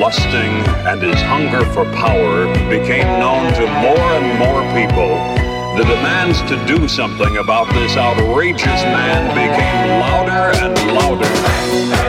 lusting and his hunger for power became known to more and more people, the demands to do something about this outrageous man became louder and louder.